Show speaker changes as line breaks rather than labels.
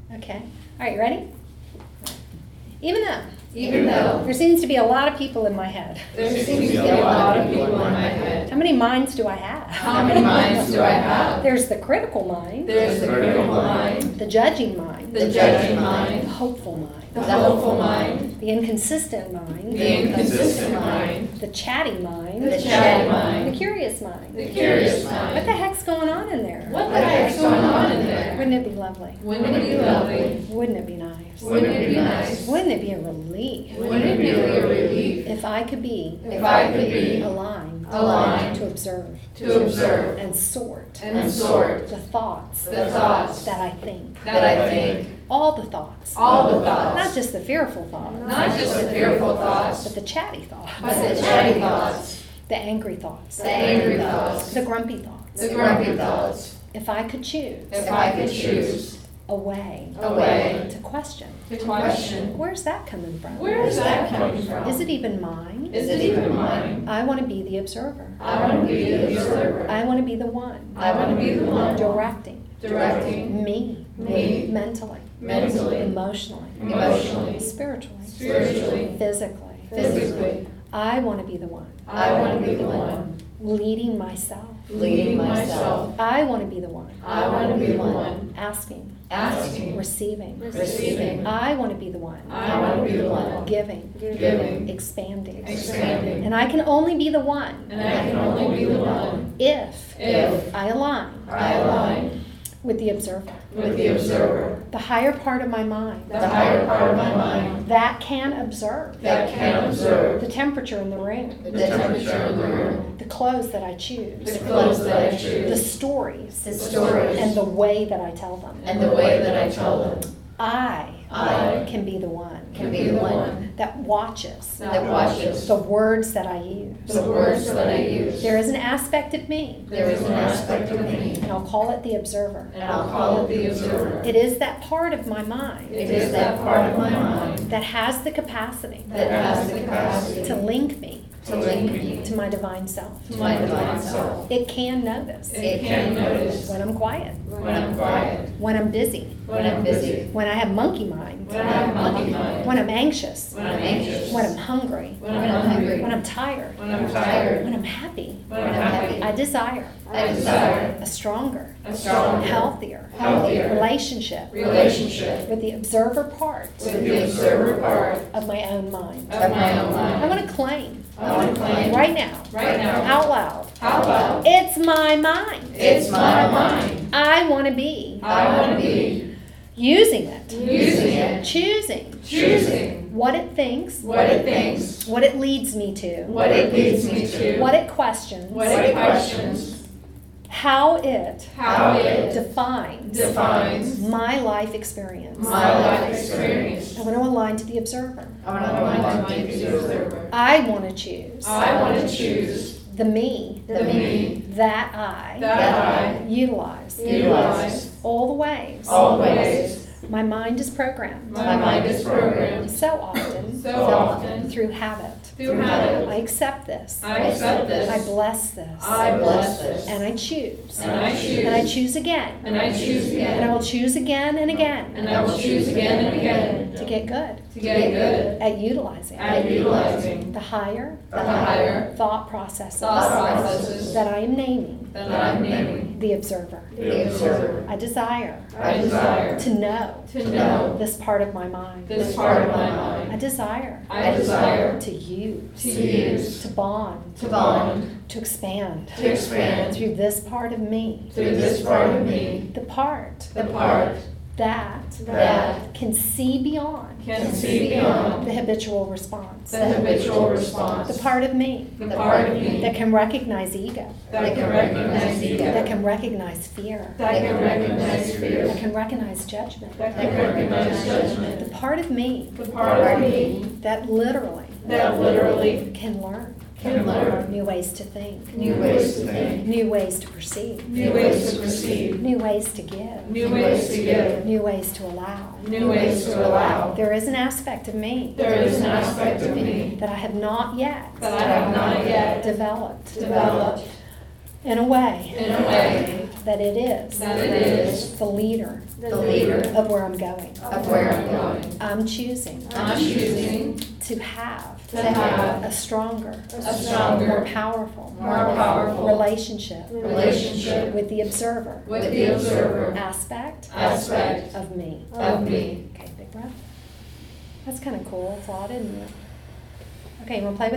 Okay. All right, you ready? Even
though
there seems to be a lot of people in my head.
there seems to be a lot of people in my head.
How many minds do I have?
How many minds do I have?
There's the critical mind,
There's the critical mind,
the judging mind,
the judging
the
mind,
hopeful mind,
the hopeful mind,
the inconsistent mind,
the inconsistent mind,
the chatty mind,
the chatty mind,
the curious mind.
the curious
What the
mind.
heck's going on in there?
What the heck's going on in there?
Wouldn't it be lovely?
Wouldn't it be lovely?
Wouldn't it be nice?
Wouldn't it be nice?
Wouldn't it be a relief
Wouldn't it be a relief
if I could be
if I could be
aligned
aligned
to observe
to observe
and sort
and sort
the thoughts
the thoughts
that I think,
that I think,
all the thoughts,
all the thoughts,
not just the fearful thoughts,
not just the fearful thoughts,
but the chatty thoughts,
but the chatty thoughts,
the angry thoughts,
the angry thoughts,
the grumpy thoughts.
the grumpy thoughts.
If I could choose
If I could choose
a way
a
to question,
to question,
where's that coming from?
where is that coming from?
Is it even mine?
Is it even mine?
I want to be the observer.
I want to be the observer.
I want to be the one
I want to be the one
directing
directing
me
me
mentally,
mentally,
emotionally,
emotionally,
spiritually,
spiritually,
physically.
physically.
I want to be the one
I want to be the one
leading myself.
leading myself.
I want to be the one
I want to be the one
asking,
asking,
receiving.
receiving.
I want to be the one
I want to be the one
giving,
giving,
expanding.
expanding.
And I can only be the one
And I can only be the one
if
if
I align
I align
with the observer,
with the observer,
the higher part of my mind
the higher part of my mind
that can observe
that can observe
the temperature in the room,
the temperature in the room,
the clothes that I choose,
the clothes that I
the
choose,
stories,
the stories,
and the way that I tell them.
and the way that I tell them.
I
I
can be the one
can be the one
that watches
that watches
the words that I use.
the words that I use.
There is an aspect of me,
There is an aspect of me,
and I'll call it the observer.
and I'll call it the observer.
It is that part of my mind
It is that part of my mind
that has the capacity
that has the capacity
to link me
to link me
to my divine self.
to my divine self.
It can notice
It can notice
when I'm quiet,
when I'm quiet,
when I'm busy,
when I'm busy,
when I have monkey mind,
when I have monkey mind,
when I'm anxious,
when I'm anxious,
when I'm hungry,
when I'm hungry,
when I'm tired,
when I'm tired,
when I'm happy.
when I'm happy.
I desire
I desire
a stronger,
a stronger,
healthier
healthier
relationship
relationship
with the observer part
with the observer part
of my own mind.
of my own
I
mind.
want to claim
I want to claim
right now,
right now,
out loud,
out loud,
it's my mind.
it's my mind.
I want to be
I want to be
using it,
using it,
choosing
choosing
what it thinks,
what it thinks,
what it leads me to,
what it leads me to,
what it questions,
what it questions,
how it
how it
defines
defines
my life experience.
my life experience.
I want to align to the observer.
I want to be the observer.
I want to choose
I want to choose
the me
the me
that I
that I
utilize
utilize
all the ways
always.
my mind is programmed
My mind is programmed
so often
so often
through habit.
through habit.
I accept this.
I accept this.
I bless this.
I bless this.
And I choose.
And I choose.
And I choose again.
And I choose
And I
again.
will choose again and again
And I will choose again and again
to get good
to get good
at utilizing
at utilizing
the higher
the higher
thought processes
thought processes
that I am naming
that I'm naming
the observer.
the observer.
I desire
I desire
to know
to know
this part of my mind.
this part of my
I
mind.
desire
I desire
to use,
to use,
to bond,
to bond,
to expand
to expand
through this part of me,
through this part of me,
the part
the part
that can see beyond
can see beyond
the habitual response,
the habitual response,
the part of me
the part of me
that can recognize ego,
that can recognize ego,
that can recognize fear,
that can recognize
that
fear,
can recognize judgment,
that can recognize judgment,
the part of me
the part of me
that literally can learn
can learn
new ways to think,
new ways to think,
new ways to perceive,
new ways to perceive,
new ways to give,
new ways to give,
new ways to allow.
new ways to allow.
There is an aspect of me
There is an aspect of me
that I have not yet
that I have not yet
developed
developed
in a way
in a way
that it is
that it is
the leader
the leader
of where I'm going.
of where I'm going.
I'm choosing
I'm choosing
to have
to have
a stronger,
a stronger,
more powerful,
more powerful
relationship
relationship
with the observer
with the observer
aspect
aspect
of me.
of me.
Okay, big breath. That's kind of cool thought, isn't it? Okay, you want to play with